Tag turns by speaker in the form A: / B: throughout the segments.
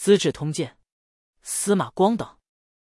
A: 资治通鉴》，司马光等。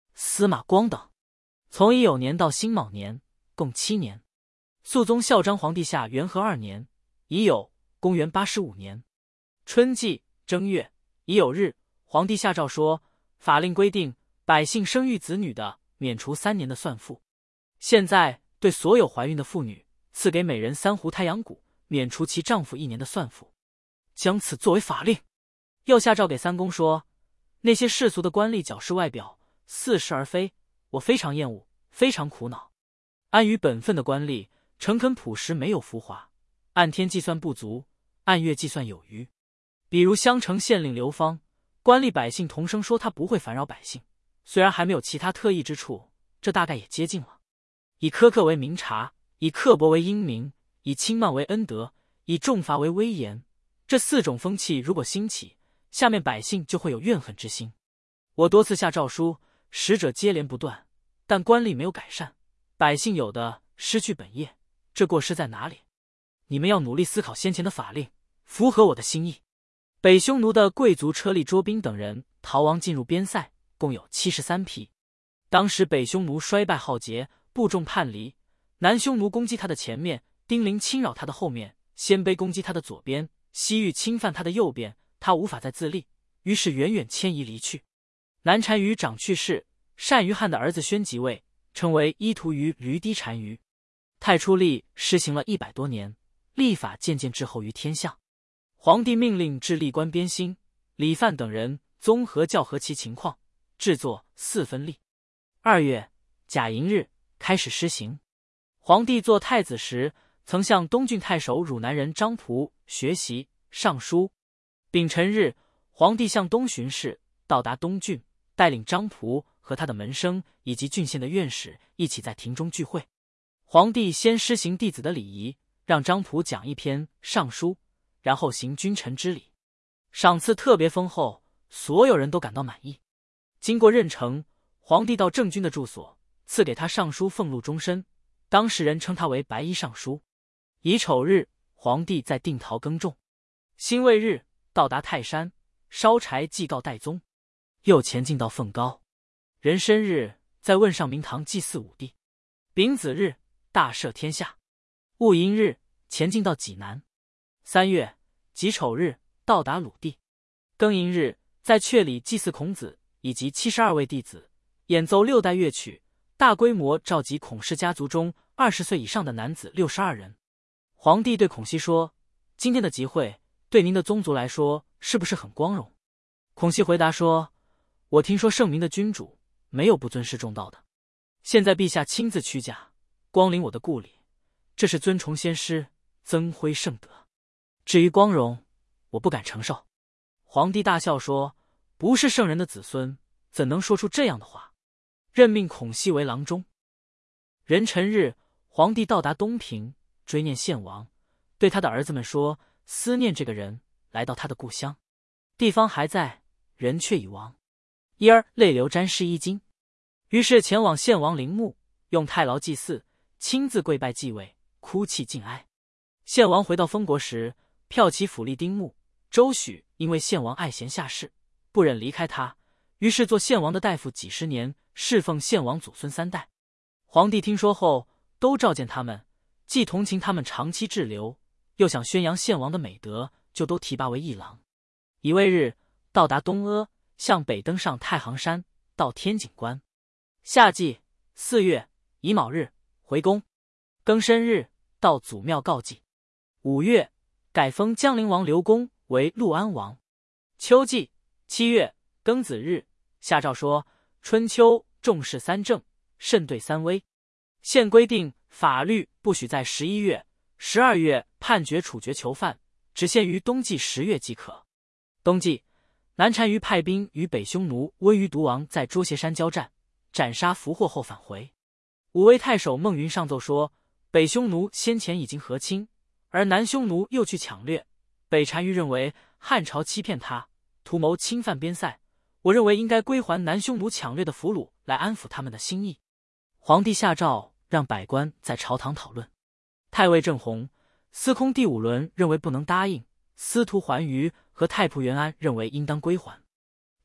A: 从乙酉年到辛卯年，共7年。肃宗孝章皇帝下元和2年乙酉，公元85年春季正月乙酉日，皇帝下诏说，法令规定，百姓生育子女的，免除3年的算赋。现在对所有怀孕的妇女，赐给每人3斛太阳谷，免除其丈夫1年的算赋，将此作为法令。又下诏给三公说，那些世俗的官吏矫饰外表，似是而非，我非常厌恶，非常苦恼。安于本分的官吏，诚恳朴实，没有浮华，按天计算不足，按月计算有余。比如襄城县令刘芳，官吏百姓同声说他不会烦扰百姓，虽然还没有其他特异之处，这大概也接近了。以苛刻为明察，以刻薄为英明，以轻慢为恩德，以重罚为威严，这4种风气如果兴起，下面百姓就会有怨恨之心。我多次下诏书，使者接连不断，但官吏没有改善，百姓有的失去本业，这过失在哪里？你们要努力思考先前的法令，符合我的心意。北匈奴的贵族车利卓宾等人逃亡进入边塞，共有73批。当时北匈奴衰败浩劫，部众叛离，南匈奴攻击他的前面，丁零侵扰他的后面，鲜卑攻击他的左边，西域侵犯他的右边，他无法再自立，于是远远迁移离去。南单于长去世，单于汉的儿子宣即位，称为伊图于驴低单于。太初历施行了100多年，历法渐渐滞后于天下。皇帝命令治历官编新，李范等人综合校核其情况，制作4分历。2月甲寅日开始施行。皇帝做太子时，曾向东郡太守汝南人张仆学习上书。丙辰日，皇帝向东巡视，到达东郡，带领张仆和他的门生以及郡县的院士一起在庭中聚会。皇帝先施行弟子的礼仪，让张仆讲一篇上书，然后行君臣之礼，赏赐特别丰厚，所有人都感到满意。经过任呈，皇帝到郑军的住所，赐给他尚书俸禄终身，当时人称他为白衣尚书。乙丑日，皇帝在定陶耕种。辛未日，到达泰山，烧柴祭告代宗，又前进到凤高。壬申日，在问上明堂祭祀武帝。丙子日，大赦天下。戊寅日，前进到济南。3月己丑日，到达鲁地。庚寅日，在阙里祭祀孔子以及72位弟子，演奏6代乐曲，大规模召集孔氏家族中20岁以上的男子62人。皇帝对孔熙说，今天的集会对您的宗族来说是不是很光荣？孔熙回答说，我听说圣明的君主没有不尊师重道的，现在陛下亲自驱驾光临我的故里，这是尊崇先师，增辉圣德。至于光荣，我不敢承受。皇帝大笑说，不是圣人的子孙，怎能说出这样的话？任命孔熙为郎中。壬辰日，皇帝到达东平，追念献王，对他的儿子们说，思念这个人，来到他的故乡，地方还在，人却已亡。一儿泪流沾湿衣襟，于是前往献王陵墓，用太牢祭祀，亲自跪拜继位，哭泣尽哀。献王回到封国时，骠骑府吏丁牧、周许因为献王爱贤下士，不忍离开他，于是做献王的大夫几十年，侍奉献王祖孙3代。皇帝听说后，都召见他们，既同情他们长期滞留，又想宣扬献王的美德，就都提拔为议郎。乙未日，到达东阿，向北登上太行山，到天井关。夏季4月乙卯日，回宫。庚申日，到祖庙告祭。5月，改封江陵王刘公为陆安王。秋季7月庚子日，下诏说，春秋重视3正，慎对3威。现规定法律不许在11月、12月判决处决囚犯，只限于冬季10月即可。冬季，南单于派兵与北匈奴温于毒王在捉斜山交战，斩杀俘获后返回。武威太守孟云上奏说，北匈奴先前已经和亲，而南匈奴又去抢掠，北单于认为汉朝欺骗他，图谋侵犯边塞，我认为应该归还南匈奴抢掠的俘虏，来安抚他们的心意。皇帝下诏让百官在朝堂讨论。太尉郑弘、司空第5轮认为不能答应，司徒桓瑜和太仆元安认为应当归还。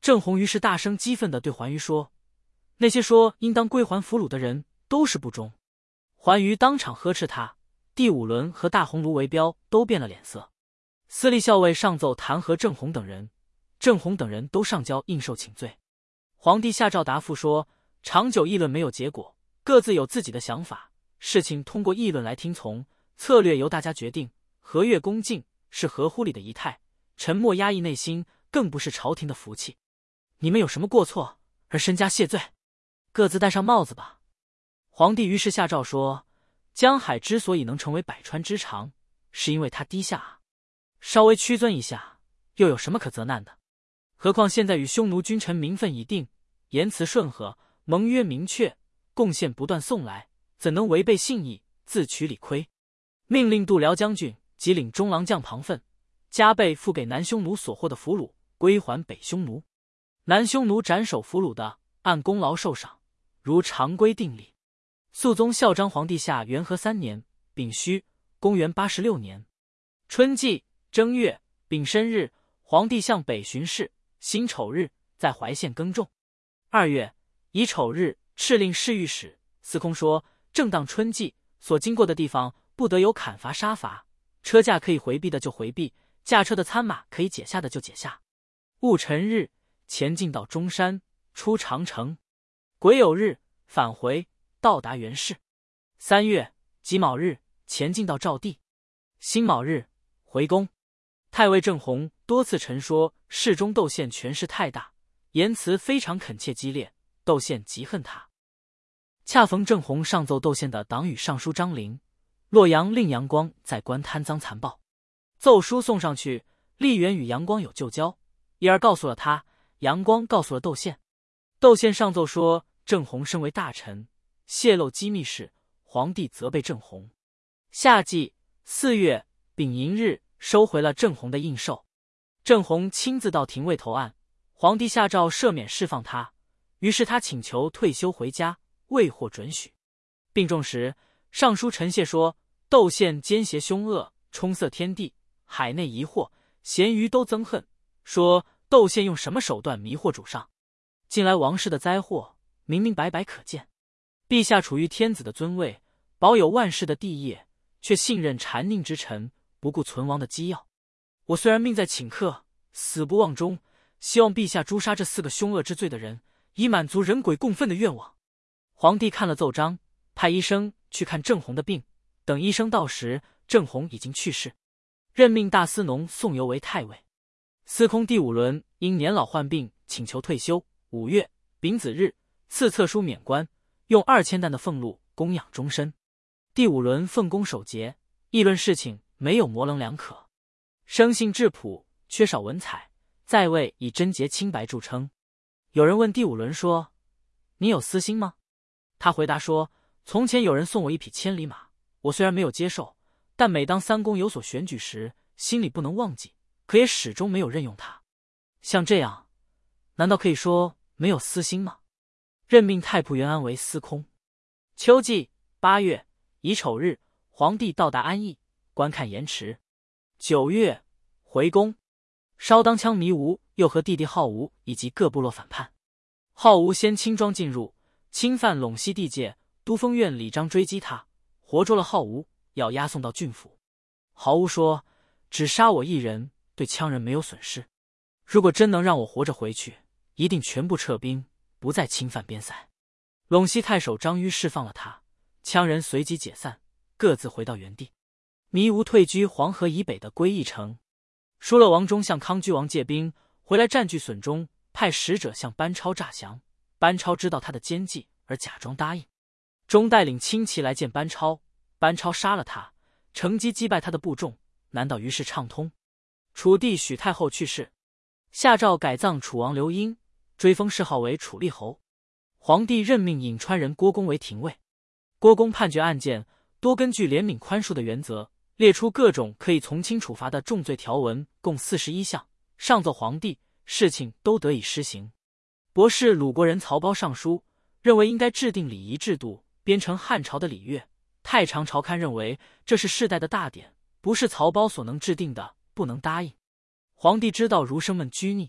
A: 郑弘于是大声激愤地对桓于说：“那些说应当归还俘虏的人都是不忠。”桓于当场呵斥他，第五轮和大鸿胪为标都变了脸色。司隶校尉上奏弹劾郑弘等人，郑弘等人都上交应受请罪。皇帝下诏答复说：“长久议论没有结果，各自有自己的想法，事情通过议论来听从，策略由大家决定，和悦恭敬是合乎理的仪态，沉默压抑内心更不是朝廷的福气。你们有什么过错而身家谢罪，各自戴上帽子吧。”皇帝于是下诏说：“江海之所以能成为百川之长，是因为他低下啊，稍微屈尊一下，又有什么可责难的？何况现在与匈奴君臣名分已定，言辞顺和，盟约明确，贡献不断送来，怎能违背信义，自取理亏？命令度辽将军即领中郎将庞奋，加倍付给南匈奴所获的俘虏，归还北匈奴。南匈奴斩首俘虏的，按功劳受赏，如常规定例。”肃宗孝章皇帝下元和3年丙戌，公元86年春季正月丙申日，皇帝向北巡视，辛丑日在淮县耕种。2月乙丑日，敕令侍御史司空说：“正当春季，所经过的地方不得有砍伐杀伐，车驾可以回避的就回避，驾车的参马可以解下的就解下。戊辰日，前进到中山，出长城。癸酉日，返回，到达原氏。3月己卯日，前进到赵地。辛卯日，回宫。太尉郑弘多次陈说侍中窦宪权势太大，言辞非常恳切激烈，窦宪极恨他。恰逢郑弘上奏窦宪的党羽尚书张陵、洛阳令杨光在官贪赃残暴，奏书送上去，吏员与杨光有旧交，一而告诉了他，杨光告诉了窦宪。窦宪上奏说郑弘身为大臣，泄露机密事，皇帝责备郑弘。夏季4月丙寅日，收回了郑弘的印绶。郑弘亲自到廷尉投案，皇帝下诏赦免释放他，于是他请求退休回家，未获准许。病重时，上书陈谢说：“窦宪奸邪凶恶，充塞天地，海内疑惑，咸鱼都憎恨。说窦宪用什么手段迷惑主上？近来王室的灾祸，明明白白可见。陛下处于天子的尊位，保有万世的帝业，却信任谗佞之臣，不顾存亡的机要。我虽然命在顷刻，死不忘忠，希望陛下诛杀这4个凶恶之罪的人，以满足人鬼共愤的愿望。”皇帝看了奏章，派医生去看郑弘的病，等医生到时，郑弘已经去世，任命大司农宋由为太尉。司空第五轮因年老患病，请求退休。5月丙子日，赐册书免官，用2000担的俸禄供养终身。第五轮奉公守节，议论事情没有模棱两可，生性质朴，缺少文采，在位以贞洁清白著称。有人问第五轮说：“你有私心吗？”他回答说：“从前有人送我一匹千里马，我虽然没有接受，但每当三公有所选举时，心里不能忘记，可也始终没有任用他。像这样，难道可以说没有私心吗？”任命太仆元安为司空。秋季8月乙丑日，皇帝到达安邑，观看盐池。9月回宫，稍当羌糜吾又和弟弟浩吴以及各部落反叛。浩吴先轻装进入，侵犯陇西地界，都封院李章追击他，活捉了浩吴，要押送到郡府。浩吴说：“只杀我一人，对羌人没有损失。如果真能让我活着回去，一定全部撤兵，不再侵犯边塞。”陇西太守张於释放了他，羌人随即解散，各自回到原地。糜吾退居黄河以北的归义城。疏勒王忠向康居王借兵，回来占据损中，派使者向班超诈降。班超知道他的奸计，而假装答应。忠带领轻骑来见班超，班超杀了他，乘机击败他的部众，南岛于是畅通。楚帝许太后去世，下诏改葬楚王刘英，追封谥号为楚厉侯。皇帝任命颍川人郭公为廷尉。郭公判决案件多根据怜悯宽恕的原则，列出各种可以从轻处罚的重罪条文，共41项，上奏皇帝，事情都得以施行。博士鲁国人曹胞上书，认为应该制定礼仪制度，编成汉朝的礼乐。太常朝刊认为这是世代的大典，不是曹胞所能制定的，不能答应。皇帝知道儒生们拘泥，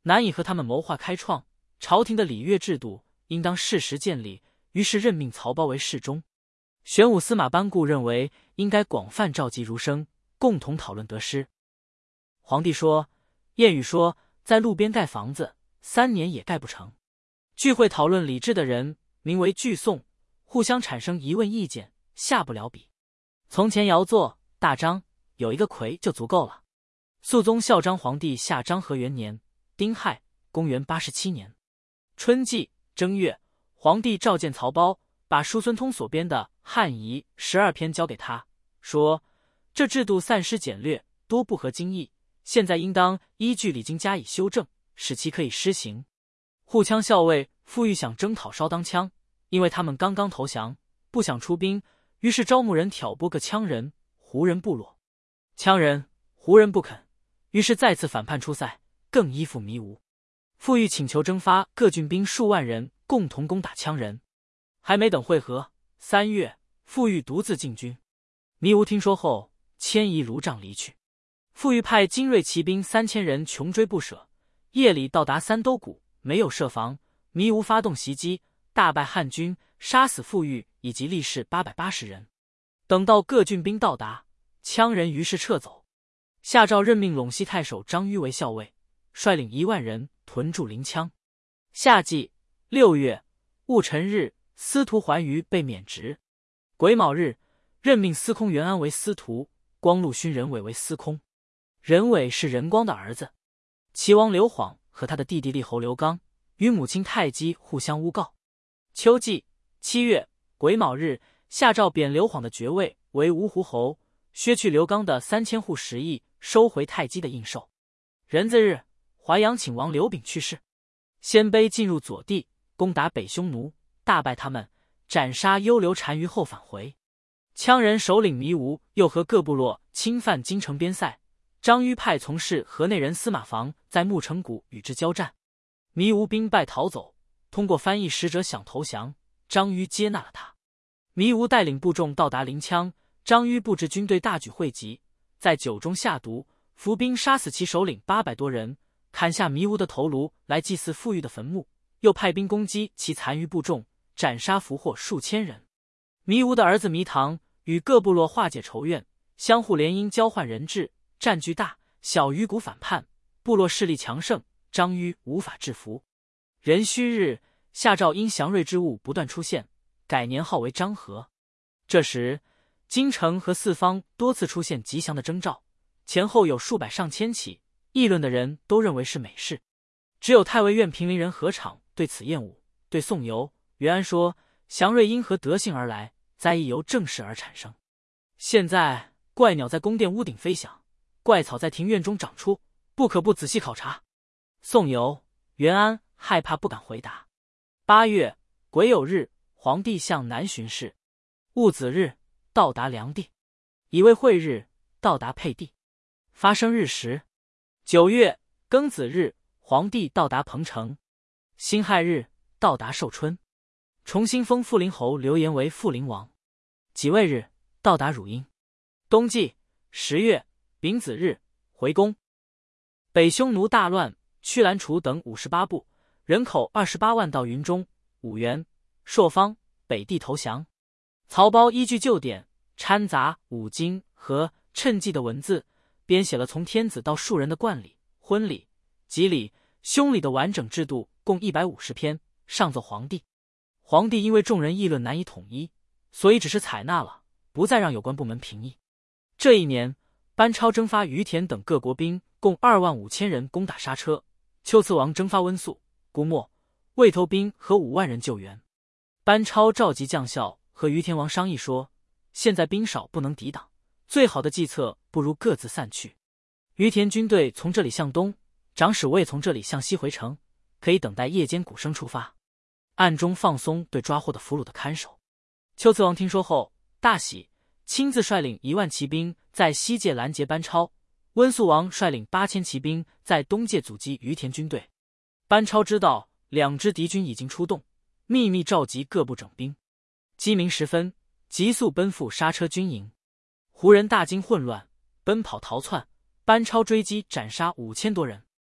A: 难以和他们谋划开创。朝廷的礼乐制度应当适时建立，于是任命曹胞为侍中。玄武司马班固认为应该广泛召集儒生，共同讨论得失。皇帝说，谚语说在路边盖房子3年也盖不成。聚会讨论礼制的人名为聚讼，互相产生疑问意见，下不了笔。从前尧作大章，有一个魁就足够了。肃宗孝章皇帝下章和元年丁亥，公元87年春季正月，皇帝召见曹胞，把叔孙通所编的《汉仪》12篇交给他，说：这制度散失简略，多不合经义，现在应当依据礼经加以修正，使其可以施行。护羌校尉傅玉想征讨稍当羌，因为他们刚刚投降，不想出兵，于是招募人挑拨个羌人、胡人部落。羌人、胡人不肯，于是再次反叛出塞，更依附糜吴。傅玉请求征发各郡兵数万人，共同攻打羌人。还没等会合，3月，傅玉独自进军。糜吴听说后，迁移卢帐离去。傅玉派精锐骑兵3000人穷追不舍，夜里到达三都谷，没有设防。糜吴发动袭击，大败汉军，杀死傅玉以及力士880人。等到各郡兵到达，羌人于是撤走。下诏任命陇西太守张於为校尉，率领1万人屯驻临羌。夏季6月戊辰日，司徒桓瑜被免职。癸卯日，任命司空袁安为司徒，光禄勋任伟为司空。任伟是任光的儿子。齐王刘晃和他的弟弟厉侯刘刚与母亲太姬互相诬告。秋季7月癸卯日，下诏贬刘晃的爵位为芜湖侯，削去刘刚的3000户食邑，收回太姬的印绶。壬子日，淮阳请王刘炳去世。鲜卑进入左地，攻打北匈奴，大败他们，斩杀幽留单于后返回。羌人首领糜吴又和各部落侵犯京城边塞，张於派从事河内人司马防在牧城谷与之交战，糜吴兵败逃走，通过翻译使者想投降，张於接纳了他。糜吴带领部众到达临羌，张於布置军队大举汇集，在酒中下毒，伏兵杀死其首领800多人，砍下糜吴的头颅来祭祀傅玉的坟墓，又派兵攻击其残余部众，斩杀俘获数千人。糜吴的儿子糜唐与各部落化解仇怨，相互联姻，交换人质，占据大小鱼谷反叛，部落势力强盛，张於无法制服。壬戌日，下诏因祥瑞之物不断出现，改年号为张和。这时京城和四方多次出现吉祥的征兆，前后有数百上千起，议论的人都认为是美事。只有太尉院平陵人何昶对此厌恶，对宋由、袁安说，祥瑞因何德性而来，灾异由正事而产生。现在怪鸟在宫殿屋顶飞翔，怪草在庭院中长出，不可不仔细考察。宋由、袁安害怕不敢回答。8月癸酉日，皇帝向南巡视，戊子日到达梁地，乙未会日到达沛地。发生日时，9月庚子日，皇帝到达彭城。辛亥日到达寿春，重新封富陵侯刘延为富陵王。己未日到达汝阴。冬季10月丙子日回宫。北匈奴大乱，屈兰楚等58部，人口28万到云中、五原、朔方、北地投降。曹胞依据旧典，掺杂五经和趁纪的文字，编写了从天子到庶人的冠礼、婚礼、吉礼、凶礼的完整制度，共150篇，上奏皇帝。皇帝因为众人议论难以统一，所以只是采纳了，不再让有关部门评议。这一年，班超征发于田等各国兵，共25000人攻打沙车。丘赐王征发温宿、姑墨、魏头兵和5万人救援。班超召集将校和于田王商议说，现在兵少不能抵挡，最好的计策不如各自散去。于田军队从这里向东，长史我也从这里向西回城，可以等待夜间鼓声出发，暗中放松对抓获的俘虏的看守。丘赐王听说后大喜，亲自率领1万骑兵在西界拦截班超。温宿王率领8000骑兵在东界阻击于田军队。班超知道2支敌军已经出动，秘密召集各部整兵。鸡鸣时分，急速奔赴沙车军营。胡人大惊混乱，奔跑逃窜，班超追击斩杀5000多人。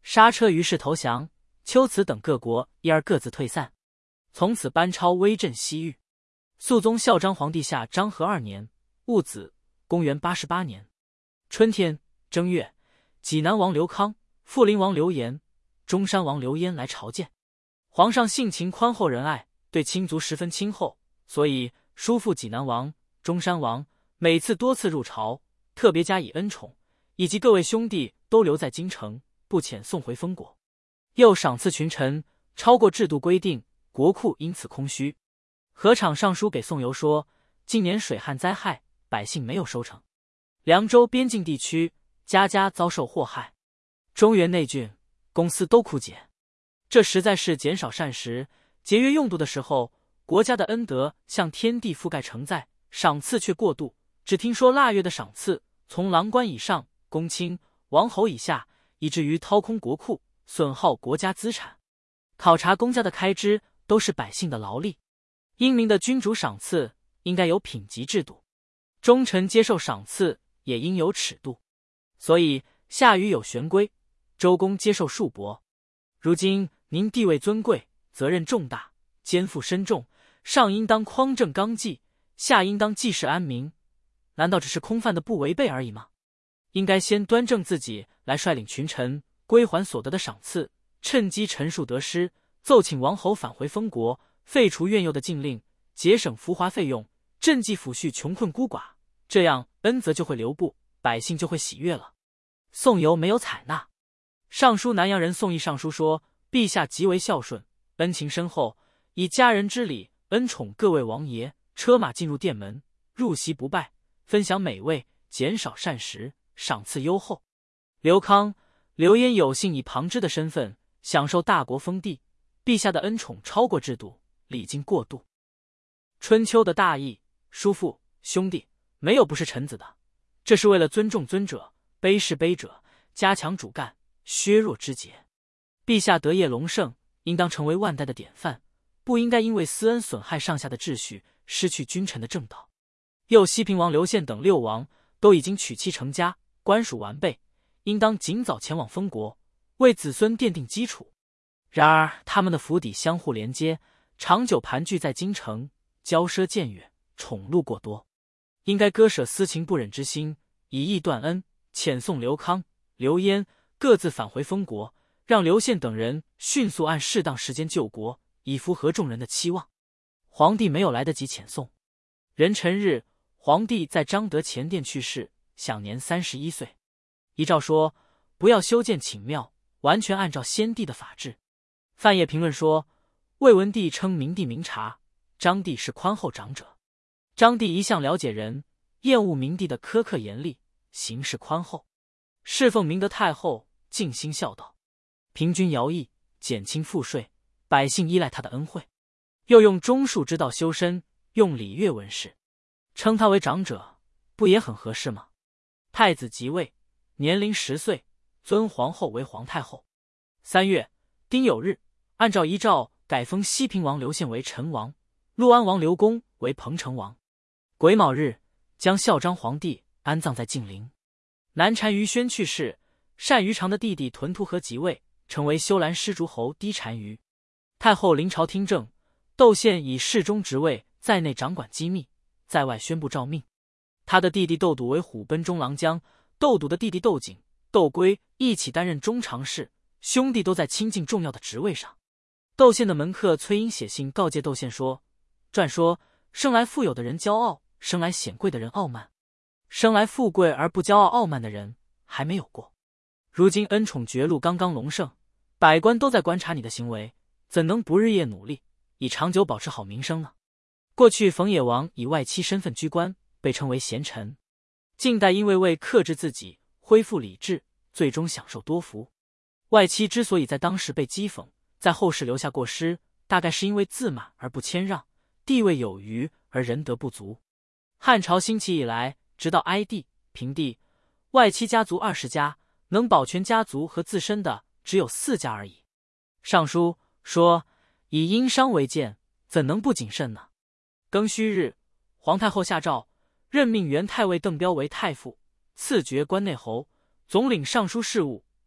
A: 莎车于是投降，龟兹等各国一而各自退散。从此班超威震西域。肃宗孝章皇帝下章和2年戊子，公元88年春天正月，济南王刘康、富临王刘延、中山王刘焉来朝见。皇上性情宽厚仁爱，对亲族十分亲厚，所以叔父济南王、中山王每次多次入朝，特别加以恩宠，以及各位兄弟都留在京城，不遣送回封国。又赏赐群臣，超过制度规定，国库因此空虚。河场上书给宋猷说，近年水旱灾害，百姓没有收成，凉州边境地区家家遭受祸害，中原内郡公司都枯竭，这实在是减少膳食、节约用度的时候。国家的恩德向天地覆盖承载，赏赐却过度。只听说腊月的赏赐从郎官以上、公卿、王侯以下，以至于掏空国库，损耗国家资产。考察公家的开支都是百姓的劳力，英明的君主赏赐应该有品级制度，忠臣接受赏赐也应有尺度。所以夏禹有玄规，周公接受束帛。如今您地位尊贵，责任重大，肩负深重，上应当匡正纲纪，下应当济世安民，难道只是空泛的不违背而已吗？应该先端正自己，来率领群臣归还所得的赏赐，趁机陈述得失，奏请王侯返回封国，废除苑囿的禁令，节省浮华费用，赈济抚恤穷困孤寡，这样恩泽就会留步，百姓就会喜悦了。宋猷没有采纳。尚书南阳人宋义上书说，陛下极为孝顺，恩情深厚，以家人之礼恩宠各位王爷，车马进入殿门，入席不拜，分享美味，减少膳食，赏赐优厚。刘康、刘焉有幸以旁支的身份享受大国封地，陛下的恩宠超过制度，礼敬过度。春秋的大义，叔父兄弟没有不是臣子的，这是为了尊重尊者，卑视卑者，加强主干，削弱枝节。陛下德业隆盛，应当成为万代的典范，不应该因为私恩损害上下的秩序，失去君臣的正道。又西平王刘宪等6王都已经娶妻成家，官属完备，应当尽早前往封国，为子孙奠定基础。然而他们的府邸相互连接，长久盘踞在京城，骄奢僭越，宠禄过多，应该割舍私情不忍之心，以义断恩，遣送刘康、刘焉各自返回封国，让刘宪等人迅速按适当时间救国，以符合众人的期望。皇帝没有来得及遣送。壬辰日，皇帝在彰德前殿去世，享年31岁。遗诏说，不要修建寝庙，完全按照先帝的法制。范晔评论说，魏文帝称明帝明察，章帝是宽厚长者。章帝一向了解人，厌恶明帝的苛刻严厉，行事宽厚，侍奉明德太后，尽心孝道，平均徭役，减轻赋税，百姓依赖他的恩惠。又用忠恕之道修身，用礼乐问事，称他为长者，不也很合适吗？太子即位，年龄10岁，尊皇后为皇太后。3月丁酉日，按照遗诏改封西平王刘宪为陈王，陆安王刘公为彭城王。癸卯日，将孝章皇帝安葬在晋陵。南单于宣去世，单于长的弟弟屯突厥即位，成为修兰施诸侯低单于。太后临朝听政，窦宪以侍中职位在内掌管机密，在外宣布诏命。他的弟弟窦笃为虎贲中郎将，窦笃的弟弟窦景、窦圭一起担任中常侍，兄弟都在亲近重要的职位上。窦宪的门客崔英写信告诫窦宪说，传说生来富有的人骄傲，生来显贵的人傲慢，生来富贵而不骄傲傲慢的人还没有过。如今恩宠爵禄刚刚隆盛，百官都在观察你的行为，怎能不日夜努力，以长久保持好名声呢？过去冯野王以外戚身份居官，被称为贤臣。近代因为克制自己，恢复礼制，最终享受多福。外戚之所以在当时被讥讽，在后世留下过失，大概是因为自满而不谦让，地位有余而仁德不足。汉朝兴起以来，直到哀帝、平帝，外戚家族20家，能保全家族和自身的只有4家而已。尚书说，以殷商为鉴，怎能不谨慎呢？庚戌日，皇太后下诏，任命原太尉邓彪为太傅，赐爵关内侯，总领尚书事务，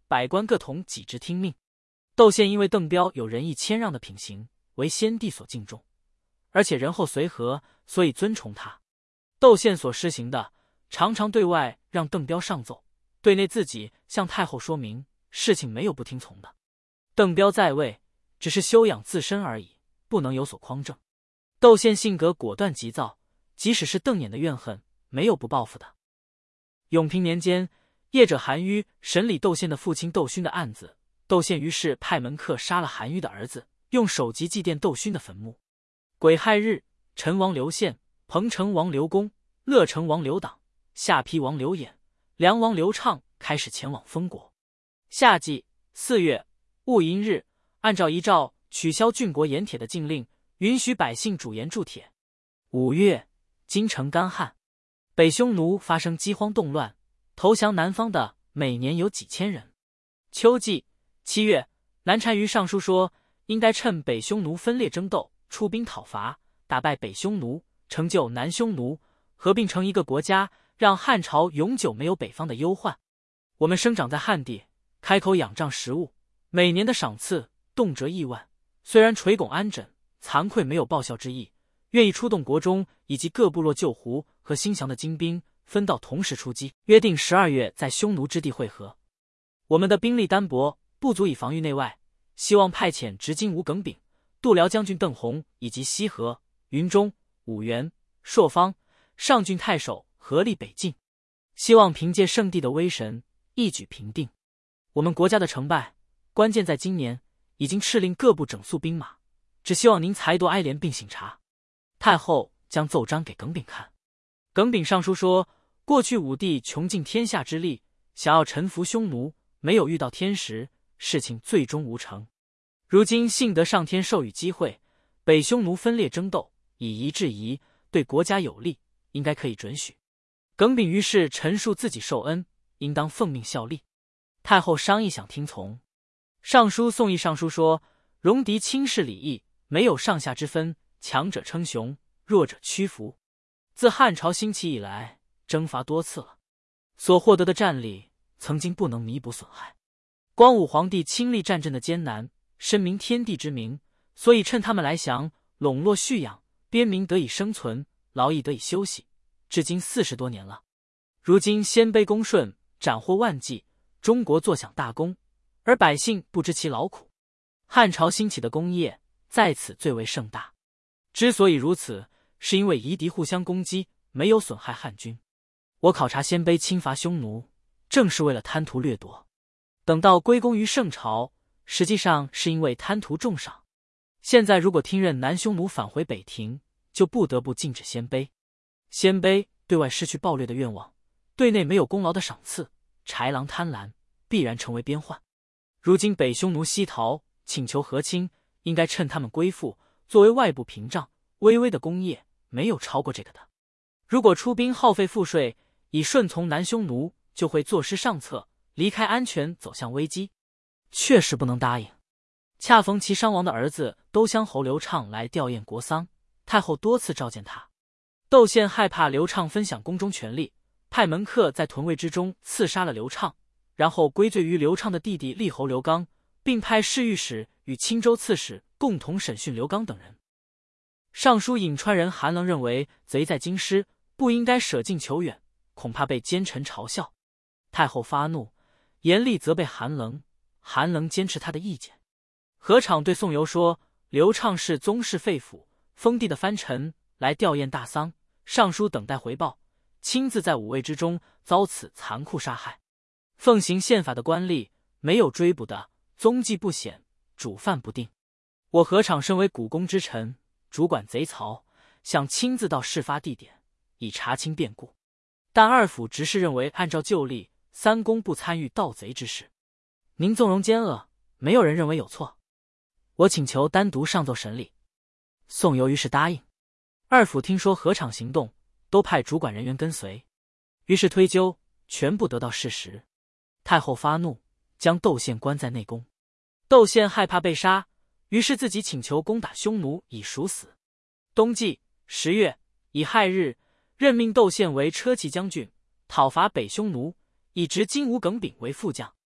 A: 百官各统几职听命。窦宪因为邓彪有仁义谦让的品行，为先帝所敬重，而且仁厚随和，所以尊崇他。窦宪所施行的，常常对外让邓彪上奏，对内自己向太后说明，事情没有不听从的。邓彪在位，只是修养自身而已，不能有所匡正。窦宪性格果断急躁，即使是邓演的怨恨，没有不报复的。永平年间，业者韩愈审理窦宪的父亲窦勋的案子，窦宪于是派门客杀了韩愈的儿子，用首级祭奠窦勋的坟墓。癸亥日，陈王刘宪、彭城王刘公、乐成王刘党、下邳王刘演、梁王刘畅开始前往封国。夏季4月戊寅日，按照遗诏取消郡国盐铁的禁令，允许百姓煮盐铸铁。5月，京城干旱，北匈奴发生饥荒动乱，投降南方的每年有几千人。秋季7月，南单于上书说，应该趁北匈奴分裂争斗，出兵讨伐，打败北匈奴，成就南匈奴，合并成一个国家，让汉朝永久没有北方的忧患。我们生长在汉地，开口仰仗食物，每年的赏赐动辄亿万，虽然垂拱安枕，惭愧没有报效之意，愿意出动国中以及各部落救胡和兴降的精兵，分道同时出击，约定12月在匈奴之地会合。我们的兵力单薄，不足以防御内外，希望派遣执金吾耿炳、度辽将军邓弘以及西河、云中、五原、朔方、上郡太守合力北进，希望凭借圣帝的威神，一举平定。我们国家的成败，关键在今年，已经敕令各部整肃兵马，只希望您裁夺哀怜并省察。太后将奏章给耿炳看，耿炳上书说，过去武帝穷尽天下之力，想要臣服匈奴，没有遇到天时，事情最终无成。如今幸得上天授予机会，北匈奴分裂争斗，以夷制夷，对国家有利，应该可以准许。耿炳于是陈述自己受恩，应当奉命效力。太后商议想听从。尚书宋义上书说，戎狄轻视礼义，没有上下之分，强者称雄，弱者屈服。自汉朝兴起以来，征伐多次了，所获得的战利曾经不能弥补损害。光武皇帝亲历战阵的艰难，深明天地之明，所以趁他们来降，笼络蓄养，边民得以生存，劳役得以休息，至今40多年了。如今鲜卑恭顺，斩获万计，中国坐享大功，而百姓不知其劳苦。汉朝兴起的功业在此最为盛大。之所以如此，是因为夷狄互相攻击，没有损害汉军。我考察鲜卑侵伐匈奴，正是为了贪图掠夺。等到归功于圣朝，实际上是因为贪图重赏。现在如果听任南匈奴返回北庭，就不得不禁止鲜卑。鲜卑对外失去暴掠的愿望，对内没有功劳的赏赐，豺狼贪婪，必然成为边患。如今北匈奴西逃，请求和亲，应该趁他们归附，作为外部屏障。微微的功业没有超过这个的。如果出兵耗费赋税，以顺从南匈奴，就会坐失上策，离开安全，走向危机。确实不能答应。恰逢齐商王的儿子都乡侯刘畅来吊唁国丧，太后多次召见他。窦宪害怕刘畅分享宫中权力，派门客在屯卫之中刺杀了刘畅，然后归罪于刘畅的弟弟厉侯刘刚，并派侍御史与青州刺史共同审讯刘刚等人。尚书颍川人韩棱认为贼在京师，不应该舍近求远，恐怕被奸臣嘲笑。太后发怒，严厉责备韩棱，韩棱坚持他的意见。何昶对宋繇说，刘畅是宗室废府，封地的藩臣，来吊唁大丧，尚书等待回报，亲自在五位之中遭此残酷杀害。奉行宪法的官吏没有追捕的，踪迹不显，主犯不定。我何昶身为股肱之臣，主管贼曹，想亲自到事发地点，以查清变故。但二府执事认为，按照旧例，三公不参与盗贼之事。您纵容奸恶，没有人认为有错。我请求单独上奏审理。宋繇于是答应。二府听说何昶行动，都派主管人员跟随，于是推究，全部得到事实。太后发怒，将窦宪关在内宫。窦宪害怕被杀，于是自己请求攻打匈奴，以赎死。冬季10月乙亥日，任命窦宪为车骑将军，讨伐北匈奴，以执金吾耿炳为副将。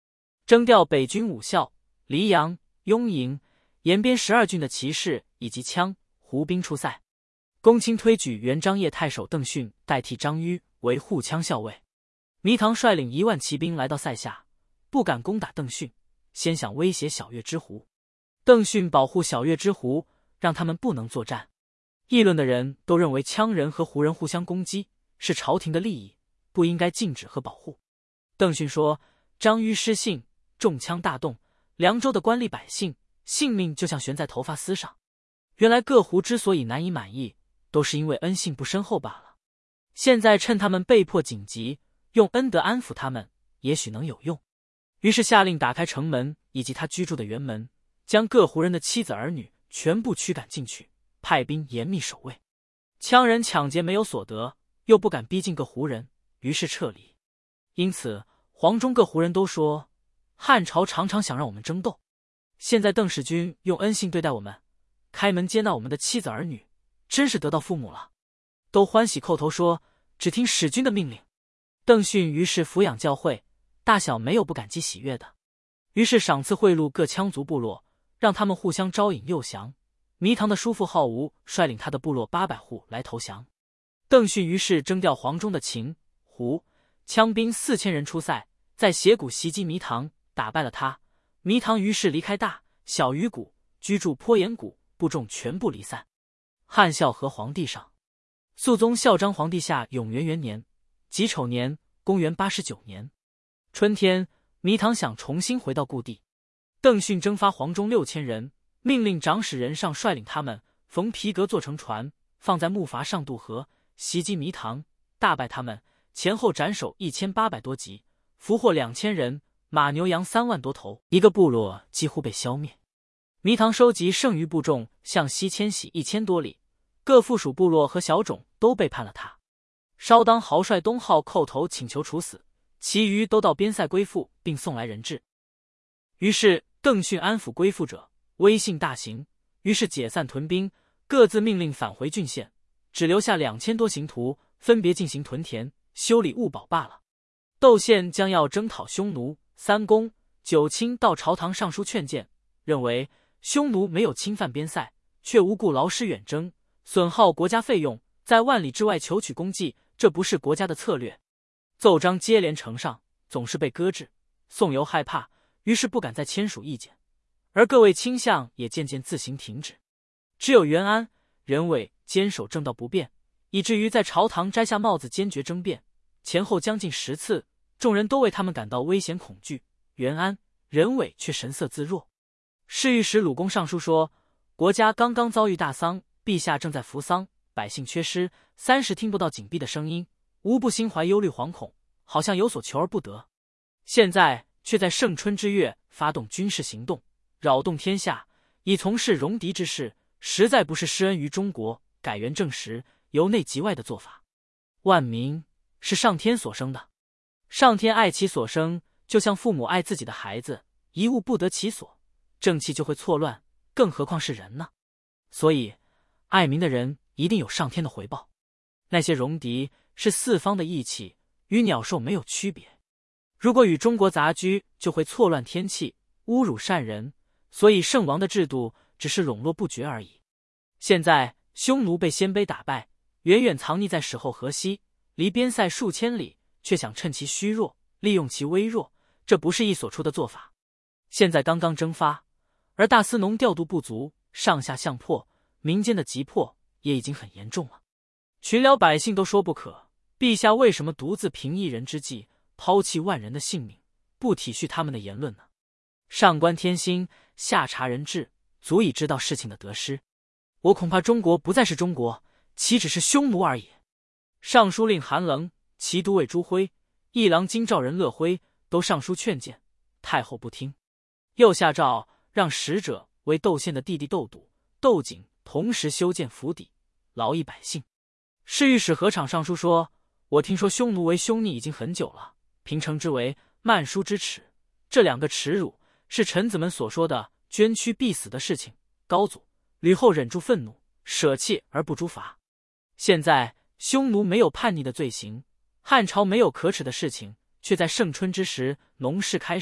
A: 征调北军武校、黎阳、雍营、延边12郡的骑士以及羌、胡兵出塞。公卿推举原张掖太守邓训代替张於为护羌校尉。糜唐率领1万骑兵来到塞下，不敢攻打邓训，先想威胁小月之胡。邓训保护小月之胡，让他们不能作战。议论的人都认为羌人和胡人互相攻击是朝廷的利益，不应该禁止和保护。邓训说，张於失信，中枪大动，凉州的官吏百姓性命就像悬在头发丝上。原来各胡之所以难以满意，都是因为恩信不深厚罢了。现在趁他们被迫紧急，用恩德安抚他们，也许能有用。于是下令打开城门以及他居住的辕门，将各胡人的妻子儿女全部驱赶进去，派兵严密守卫。羌人抢劫没有所得，又不敢逼近各胡人，于是撤离。因此黄中各胡人都说，汉朝常常想让我们争斗，现在邓使君用恩信对待我们，开门接纳我们的妻子儿女，真是得到父母了。都欢喜叩头说，只听使君的命令。邓训于是抚养教诲，大小没有不感激喜悦的。于是赏赐贿赂各羌族部落，让他们互相招引诱降。糜唐的叔父好吴率领他的部落800户来投降。邓训于是征调黄中的秦、胡、羌兵4000人出塞，在斜谷袭击糜唐，打败了他。糜唐于是离开大小鱼谷，居住坡岩谷，部众全部离散。汉孝和皇帝上，肃宗孝章皇帝下永元元年己丑年，公元89年春天，糜唐想重新回到故地。邓训征发黄中6000人，命令长史任上率领他们缝皮革做成船，放在木筏上渡河，袭击糜唐，大败他们，前后斩首1800多级，俘获2000人，马牛羊3万多头，一个部落几乎被消灭。糜唐收集剩余部众向西迁徙1000多里，各附属部落和小种都背叛了他。稍当豪帅东浩叩头请求处死，其余都到边塞归附，并送来人质。于是邓训安抚归附者，威信大行，于是解散屯兵，各自命令返回郡县，只留下2000多刑徒，分别进行屯田、修理物保罢了。窦宪将要征讨匈奴、三公、九卿到朝堂上书劝谏，认为匈奴没有侵犯边塞，却无故劳师远征，损耗国家费用，在万里之外求取功绩，这不是国家的策略。奏章接连呈上，总是被搁置。宋由害怕，于是不敢再签署意见，而各位卿相也渐渐自行停止。只有袁安、任伟坚守正道不变，以至于在朝堂摘下帽子坚决争辩，前后将近10次，众人都为他们感到危险恐惧。袁安、任伟却神色自若。侍御史鲁公上书说，国家刚刚遭遇大丧，陛下正在服丧，百姓缺失，30听不到紧闭的声音，无不心怀忧虑惶恐，好像有所求而不得。现在却在盛春之月发动军事行动，扰动天下，以从事戎狄之事，实在不是施恩于中国、改元正时、由内及外的做法。万民是上天所生的，上天爱其所生，就像父母爱自己的孩子，一物不得其所，正气就会错乱，更何况是人呢？所以爱民的人一定有上天的回报。那些戎狄是四方的义气，与鸟兽没有区别。如果与中国杂居，就会错乱天气，侮辱善人，所以圣王的制度只是笼络不绝而已。现在匈奴被鲜卑打败，远远藏匿在史后河西，离边塞数千里，却想趁其虚弱，利用其微弱，这不是一所出的做法。现在刚刚征发，而大司农调度不足，上下相迫，民间的急迫也已经很严重了。群僚百姓都说不可，陛下为什么独自凭一人之计，抛弃万人的性命，不体恤他们的言论呢？上观天心，下察人智，足以知道事情的得失。我恐怕中国不再是中国，岂只是匈奴而已。尚书令韩棱、骑都尉朱辉、议郎京兆人乐辉都上书劝谏，太后不听，又下诏让使者为窦宪的弟弟窦笃、窦景同时修建府邸，劳役百姓。侍御史何昶上书说，我听说匈奴为凶逆已经很久了，平称之为慢书之耻，这2个耻辱是臣子们所说的捐躯必死的事情。高祖、吕后忍住愤怒，舍弃而不诛伐。现在匈奴没有叛逆的罪行，汉朝没有可耻的事情，却在盛春之时农事开始，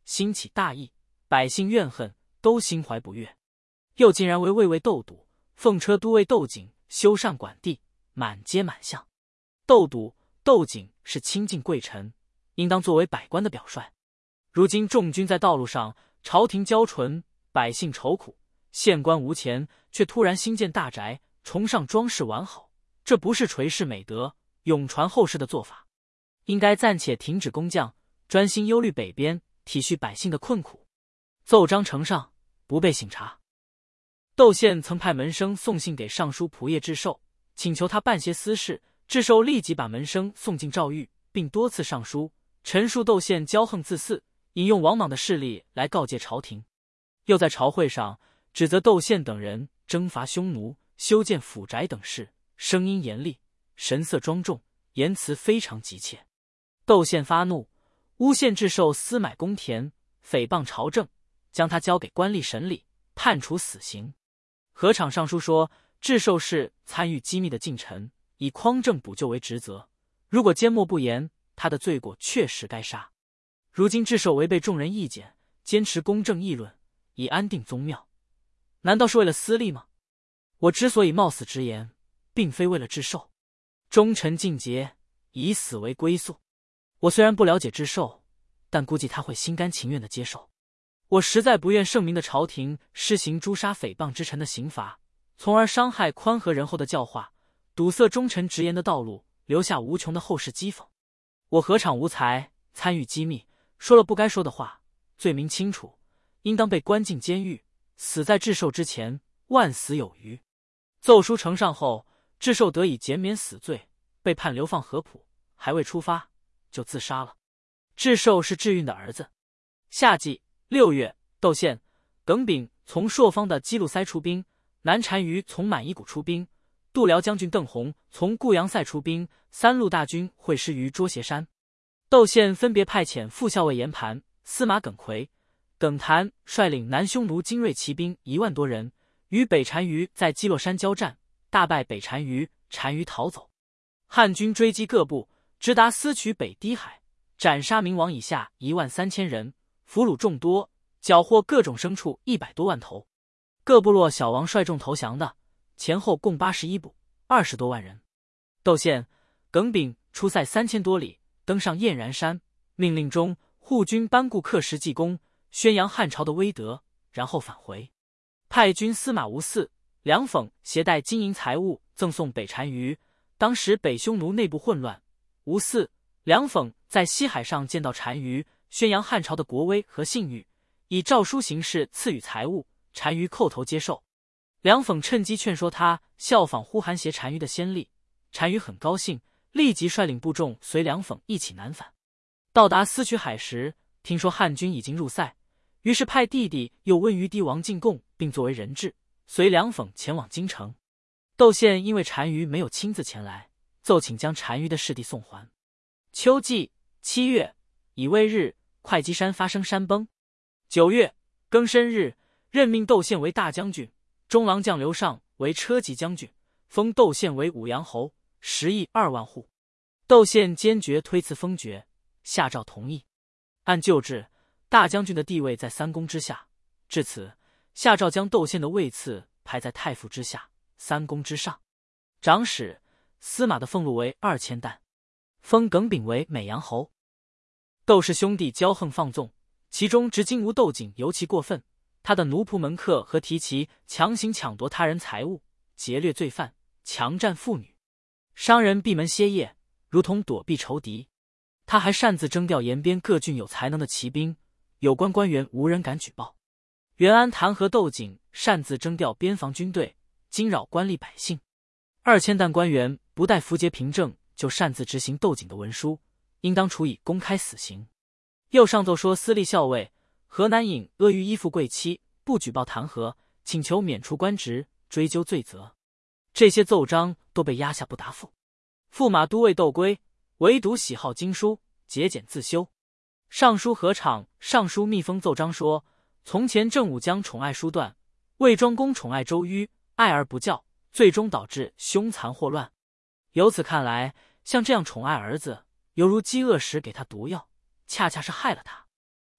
A: 兴起大义，百姓怨恨，都心怀不悦。又竟然为卫尉窦笃、奉车都尉窦景修缮管地，满街满巷。窦笃、窦景是亲近贵臣，应当作为百官的表率。如今众军在道路上，朝廷骄纯，百姓愁苦，县官无钱，却突然兴建大宅，崇尚装饰完好，这不是垂世美德，永传后世的做法。应该暂且停止工匠，专心忧虑北边，体恤百姓的困苦。奏章呈上，不被省察。窦宪曾派门生送信给尚书仆射智寿，请求他办些私事。智寿立即把门生送进诏狱，并多次上书陈述窦宪骄横自肆，引用王莽的势力来告诫朝廷。又在朝会上指责窦宪等人征伐匈奴、修建府宅等事，声音严厉，神色庄重，言辞非常急切。窦宪发怒，诬陷智寿私买公田，诽谤朝政，将他交给官吏审理，判处死刑。何昶上书说，智寿是参与机密的近臣，以匡正补救为职责，如果缄默不言，他的罪过确实该杀。如今智寿违背众人意见，坚持公正议论，以安定宗庙，难道是为了私利吗？我之所以冒死直言，并非为了智寿，忠臣尽节，以死为归宿。我虽然不了解智寿，但估计他会心甘情愿地接受。我实在不愿圣明的朝廷施行诛杀诽谤之臣的刑罚，从而伤害宽和仁厚的教化，堵塞忠臣直言的道路，留下无穷的后世讥讽。我何昶无才，参与机密，说了不该说的话，罪名清楚，应当被关进监狱，死在智寿之前，万死有余。奏书呈上后，智寿得以减免死罪，被判流放合浦，还未出发就自杀了。智寿是智运的儿子。夏季6月，窦宪、耿炳从朔方的基路塞出兵，南单于从满夷谷出兵，度辽将军邓弘从固阳塞出兵，三路大军会师于捉斜山。窦宪分别派遣副校尉严盘、司马耿奎、耿谭率领南匈奴精锐骑兵1万多人，与北单于在基洛山交战，大败北单于，单于逃走。汉军追击各部，直达司渠北堤海，斩杀明王以下13000人，俘虏众多，缴获各种牲畜100多万头。各部落小王率众投降的，前后共81部，20多万人。窦宪、耿炳出塞3000多里，登上燕然山，命令中护军班固刻石记功，宣扬汉朝的威德，然后返回。派军司马吴嗣、梁讽携带金银财物赠送北单于。当时北匈奴内部混乱，吴嗣、梁讽在西海上见到单于，宣扬汉朝的国威和信誉，以诏书形式赐予财物，单于叩头接受。梁讽趁机劝说他效仿呼韩邪单于的先例，单于很高兴，立即率领部众随梁讽一起南返。到达司渠海时，听说汉军已经入塞，于是派弟弟又温于帝王进贡，并作为人质，随梁讽前往京城。窦宪因为单于没有亲自前来，奏请将单于的势地送还。秋季7月，乙未日，会稽山发生山崩。9月庚申日，任命窦宪为大将军，中郎将刘尚为车骑将军，封窦宪为武阳侯，10邑2万户。窦宪坚决推辞封爵，下诏同意。按旧制，大将军的地位在3公之下，至此下诏将窦宪的位次排在太傅之下，3公之上。长史、司马的俸禄为2000担，封耿炳为美阳侯。窦氏兄弟骄横放纵，其中执金吾窦景尤其过分，他的奴仆门客和提骑强行抢夺他人财物，劫掠罪犯，强占妇女，商人闭门歇业，如同躲避仇敌。他还擅自征调延边各郡有才能的骑兵，有关官员无人敢举报。袁安弹劾窦景擅自征调边防军队，惊扰官吏百姓。2000担官员不待符节凭证就擅自执行窦景的文书，应当处以公开死刑。又上奏说司隶校尉河南尹阿谀依附贵戚，不举报弹劾，请求免除官职，追究罪责。这些奏章都被压下不答复。驸马都尉窦归唯独喜好经书，节俭自修。尚书何昶上书密封奏章说，从前郑武将宠爱叔段，魏庄公宠爱周瑜，爱而不教，最终导致凶残祸乱。由此看来，像这样宠爱儿子，犹如饥饿时给他毒药，恰恰是害了他。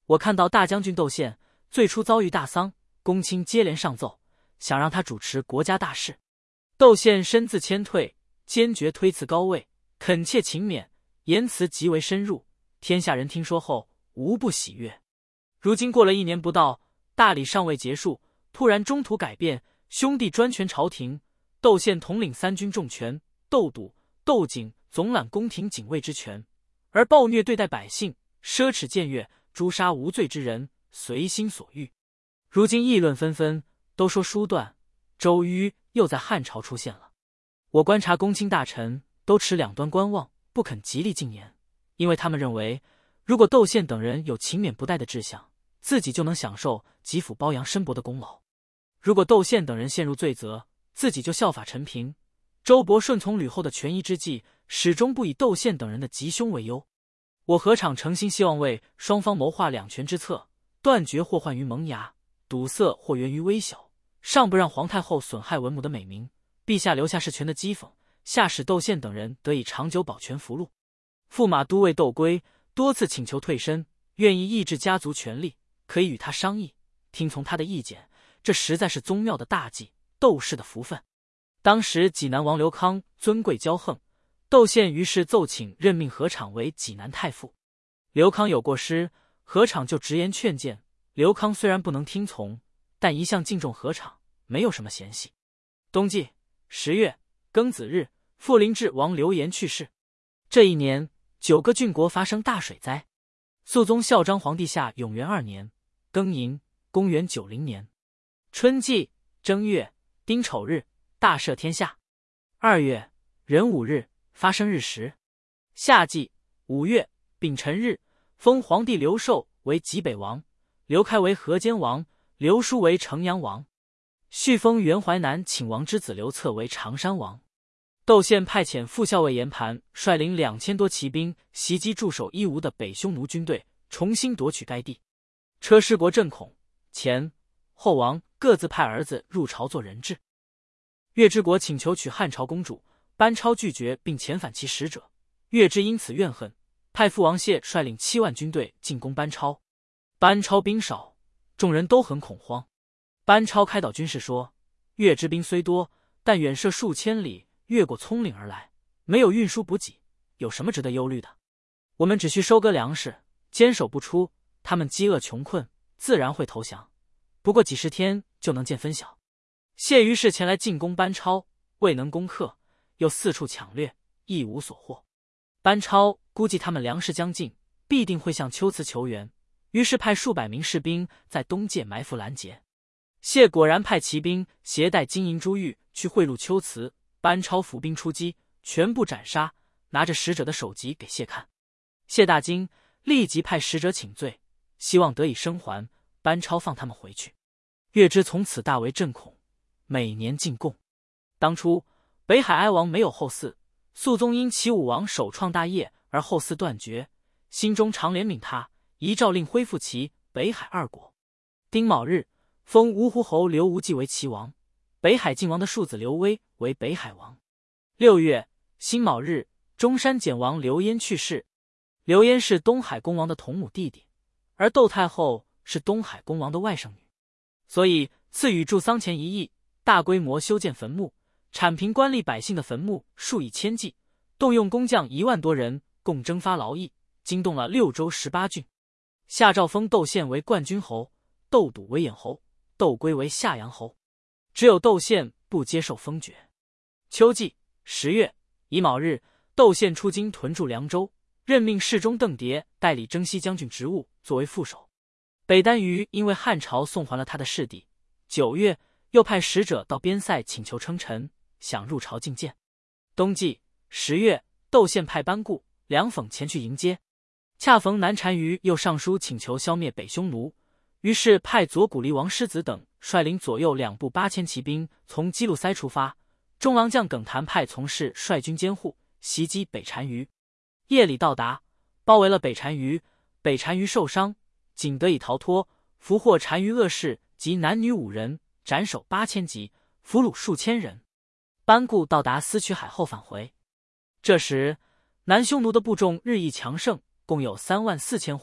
A: 我看到大将军窦宪最初遭遇大丧，公卿接连上奏，想让他主持国家大事。窦宪身自谦退，坚决推辞高位，恳切勤勉，言辞极为深入。天下人听说后，无不喜悦。如今过了1年不到，大礼尚未结束，突然中途改变，兄弟专权朝廷，窦宪统领3军重权，窦笃、窦景总揽宫廷警卫之权，而暴虐对待百姓，奢侈僭越，诛杀无罪之人，随心所欲。如今议论纷纷，都说书断，周瑜又在汉朝出现了。我观察公卿大臣都持两端观望，不肯极力进言，因为他们认为，如果窦宪等人有勤勉不怠的志向，自己就能享受给府褒扬申薄的功劳；如果窦宪等人陷入罪责，自己就效法陈平、周勃顺从吕后的权宜之计，始终不以窦宪等人的吉凶为忧。我何尝诚心希望为双方谋划两全之策，断绝祸患于萌芽，堵塞或源于微小，上不让皇太后损害文武的美名，陛下留下事权的讥讽，下使窦宪等人得以长久保全福禄。驸马都尉窦圭多次请求退身，愿意抑制家族权力，可以与他商议，听从他的意见，这实在是宗庙的大忌，窦氏的福分。当时济南王刘康尊贵骄横，窦宪于是奏请任命何昶为济南太傅。刘康有过失，何昶就直言劝谏。刘康虽然不能听从，但一向敬重何昶，没有什么嫌隙。冬季10月庚子日，傅林志王刘延去世。这一年，9个郡国发生大水灾。肃宗孝章皇帝下永元2年庚寅，公元90年春季正月丁丑日，大赦天下。2月壬午日，发生日食。夏季5月丙辰日，封皇帝刘寿为济北王，刘开为河间王，刘书为城阳王，续封袁淮南请王之子刘策为常山王。窦宪派遣副校尉严盘率领2000多骑兵袭击驻守伊吾的北匈奴军队，重新夺取该地。车师国震恐，前、后王各自派儿子入朝做人质。月之国请求娶汉朝公主，班超拒绝并遣返其使者，月之因此怨恨，派父王谢率领7万军队进攻班超。班超兵少，众人都很恐慌。班超开导军士说，月之兵虽多，但远涉数千里，越过葱岭而来，没有运输补给，有什么值得忧虑的？我们只需收割粮食，坚守不出，他们饥饿穷困，自然会投降，不过几10天就能见分晓。谢于是前来进攻班超，未能攻克，又四处抢掠，一无所获。班超估计他们粮食将尽，必定会向龟兹求援，于是派数百名士兵在东界埋伏拦截。谢果然派骑兵携带金银珠玉去贿赂龟兹，班超伏兵出击，全部斩杀，拿着使者的首级给谢看。谢大惊，立即派使者请罪，希望得以生还，班超放他们回去。月之从此大为震恐，每年进贡。当初北海哀王没有后嗣，肃宗因齐武王首创大业而后嗣断绝，心中常怜悯他，遗诏令恢复齐、北海2国。丁卯日，封芜湖侯刘无忌为齐王，北海靖王的庶子刘威为北海王。6月辛卯日，中山简王刘焉去世。刘焉是东海公王的同母弟弟，而窦太后是东海公王的外甥女，所以赐予筑丧前1亿，大规模修建坟墓，铲平官吏百姓的坟墓数以千计，动用工匠1万多人，共征发劳役，惊动了6州18郡。下诏封窦宪为冠军侯，窦笃为衍侯，窦圭为夏阳侯，只有窦宪不接受封爵。秋季10月乙卯日，窦宪出京屯驻凉州，任命侍中邓蝶代理征西将军职务，作为副手。北单于因为汉朝送还了他的势地，9月又派使者到边塞请求称臣，想入朝觐见。冬季10月，窦宪派班固、梁讽前去迎接，恰逢南单于又上书请求消灭北匈奴，于是派左古黎王师子等率领左右2部8000骑兵从基路塞出发，中郎将耿谭派从事率军监护，袭击北单于。夜里到达，包围了北单于，北单于受伤，仅得以逃脱，俘获单于恶士及男女5人，斩首8000级，俘虏数千人。班固到达思渠海后返回。这时南匈奴的部众日益强盛，共有34000户，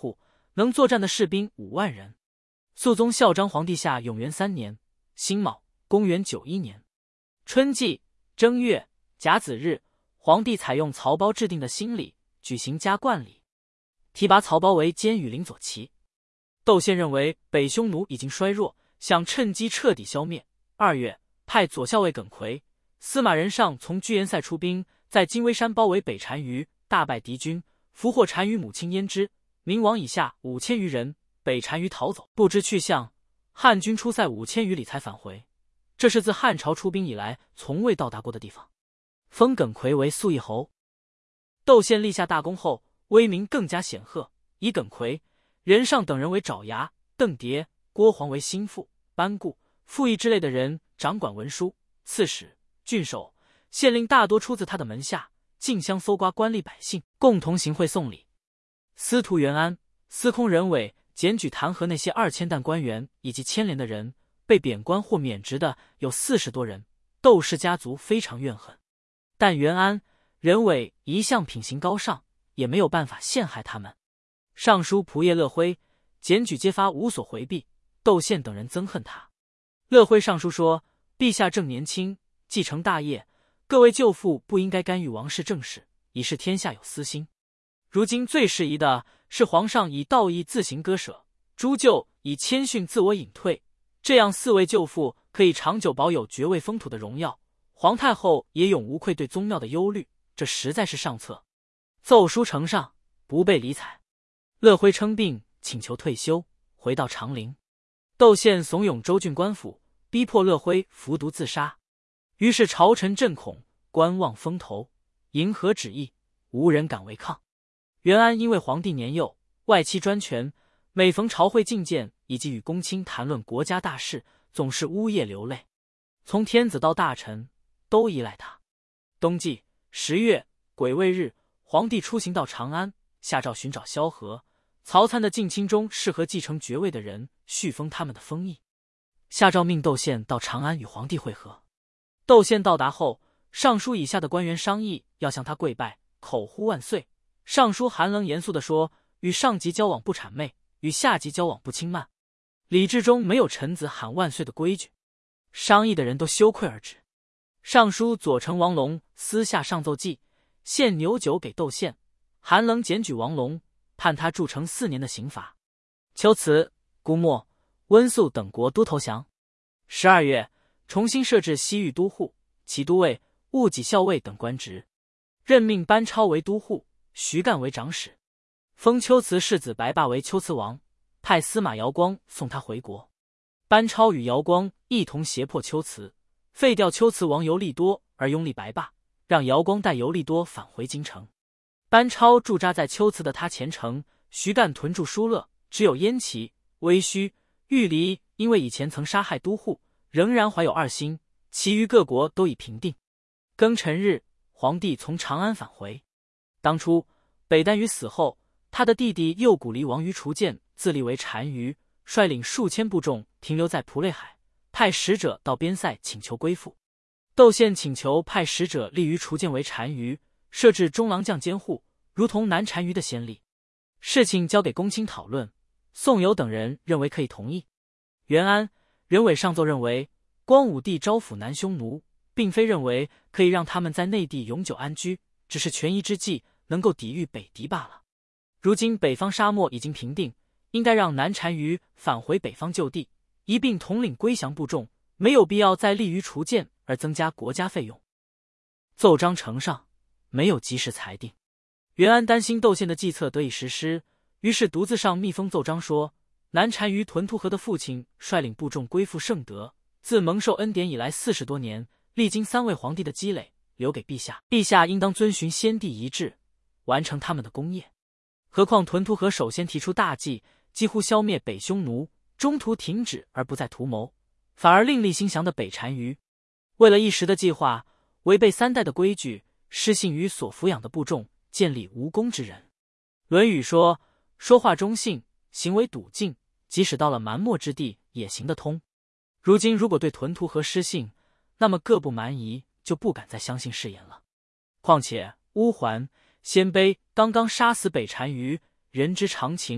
A: 能作战的士兵5万人。肃宗孝章皇帝下永元3年辛卯，公元91年春季正月甲子日，皇帝采用曹胞制定的新礼，举行加冠礼，提拔曹胞为监羽领左骑。窦宪认为北匈奴已经衰弱，想趁机彻底消灭。2月，派左校尉耿奎、司马仁尚从居延塞出兵，在金微山包围北单于，大败敌军，俘获单于母亲胭脂、明王以下5000余人，北单于逃走，不知去向。汉军出塞5000余里才返回，这是自汉朝出兵以来从未到达过的地方。封耿奎为肃义侯。窦宪立下大功后，威名更加显赫，以耿奎、仁尚等人为爪牙，邓蝶、郭黄为心腹、班固、傅毅之类的人掌管文书、刺史、郡守、县令，大多出自他的门下，竞相搜刮官吏百姓，共同行贿送礼。司徒元安、司空任伟检举弹劾那些2000担官员以及牵连的人，被贬官或免职的有40多人。窦氏家族非常怨恨，但元安、任伟一向品行高尚，也没有办法陷害他们。尚书仆射乐辉检举揭发无所回避，窦宪等人憎恨他。乐辉上书说：陛下正年轻，继承大业，各位舅父不应该干预王室政事，以示天下有私心。如今最适宜的是皇上以道义自行割舍，诸舅以谦逊自我隐退，这样4位舅父可以长久保有爵位封土的荣耀，皇太后也永无愧对宗庙的忧虑，这实在是上策。奏书呈上，不被理睬。乐辉称病，请求退休，回到长陵。窦宪怂恿州郡官府，逼迫乐辉服毒自杀。于是朝臣震恐，观望风头，迎合旨意，无人敢违抗。元安因为皇帝年幼，外戚专权，每逢朝会觐见以及与公卿谈论国家大事，总是呜咽流泪。从天子到大臣都依赖他。冬季10月癸未日，皇帝出行到长安，下诏寻找萧何、曹参的近亲中适合继承爵位的人，续封他们的封邑。下诏命窦宪到长安与皇帝会合。窦宪到达后，尚书以下的官员商议要向他跪拜，口呼万岁。尚书寒冷严肃地说：与上级交往不谄媚，与下级交往不轻慢。礼制中没有臣子喊万岁的规矩。商议的人都羞愧而止。尚书左丞王龙私下上奏记，献牛酒给窦宪。寒冷检举王龙，判他铸成4年的刑罚。丘辞、姑墨、温宿等国都投降。12月，重新设置西域都护、骑都尉、务己校尉等官职，任命班超为都护，徐干为长史，封龟兹世子白霸为龟兹王，派司马姚光送他回国。班超与姚光一同胁迫龟兹，废掉龟兹王尤利多，而拥立白霸，让姚光带尤利多返回京城。班超驻扎在龟兹的他前城，徐干屯驻疏勒，只有燕齐、威须、玉离因为以前曾杀害都护，仍然怀有2心，其余各国都已平定。庚辰日，皇帝从长安返回。当初北单于死后，他的弟弟右谷离王于除建自立为单于，率领数千部众停留在蒲类海，派使者到边塞请求归附。窦宪请求派使者立于除建为单于，设置中郎将监护，如同南单于的先例。事情交给公卿讨论，宋友等人认为可以同意。元安、任伟上奏认为，光武帝招抚南匈奴，并非认为可以让他们在内地永久安居，只是权宜之计，能够抵御北敌罢了。如今北方沙漠已经平定，应该让南单于返回北方就地，一并统领归降部众，没有必要再立于除建而增加国家费用。奏章呈上，没有及时裁定。元安担心窦宪的计策得以实施，于是独自上密封奏章说：南单于屯突河的父亲率领部众归附圣德，自蒙受恩典以来40多年，历经3位皇帝的积累，留给陛下，陛下应当遵循先帝遗志，完成他们的功业。何况屯突河首先提出大计，几乎消灭北匈奴，中途停止而不再图谋，反而另立新降的北单于。为了一时的计划，违背3代的规矩，失信于所抚养的部众，建立无功之人。论语说：说话中性，行为笃敬，即使到了蛮漠之地也行得通。如今如果对屯突河失信，那么各部蛮夷就不敢再相信誓言了。况且乌桓、鲜卑刚刚杀死北单于，人之常情，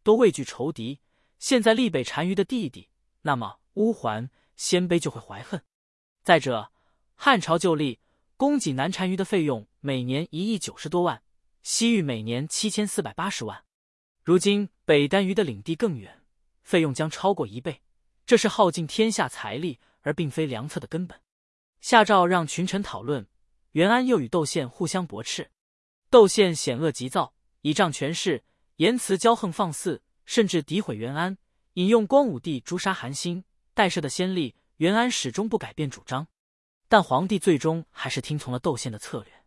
A: 都畏惧仇敌，现在立北单于的弟弟，那么乌桓、鲜卑就会怀恨。再者，汉朝旧历供给南单于的费用每年1亿90多万，西域每年7480万。如今北单于的领地更远，费用将超过1倍，这是耗尽天下财力而并非良策的根本。下诏让群臣讨论，袁安又与窦宪互相驳斥。窦宪险恶急躁，倚仗权势，言辞骄横放肆，甚至诋毁袁安，引用光武帝诛杀韩信、代赦的先例，袁安始终不改变主张。但皇帝最终还是听从了窦宪的策略。